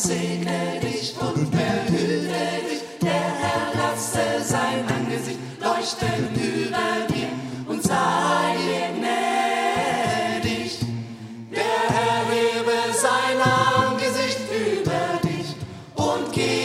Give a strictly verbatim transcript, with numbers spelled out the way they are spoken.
segne dich und behüte dich. Der Herr lasse sein Angesicht leuchten über dir und sei dir gnädig. Der Herr hebe sein Angesicht über dich und gebe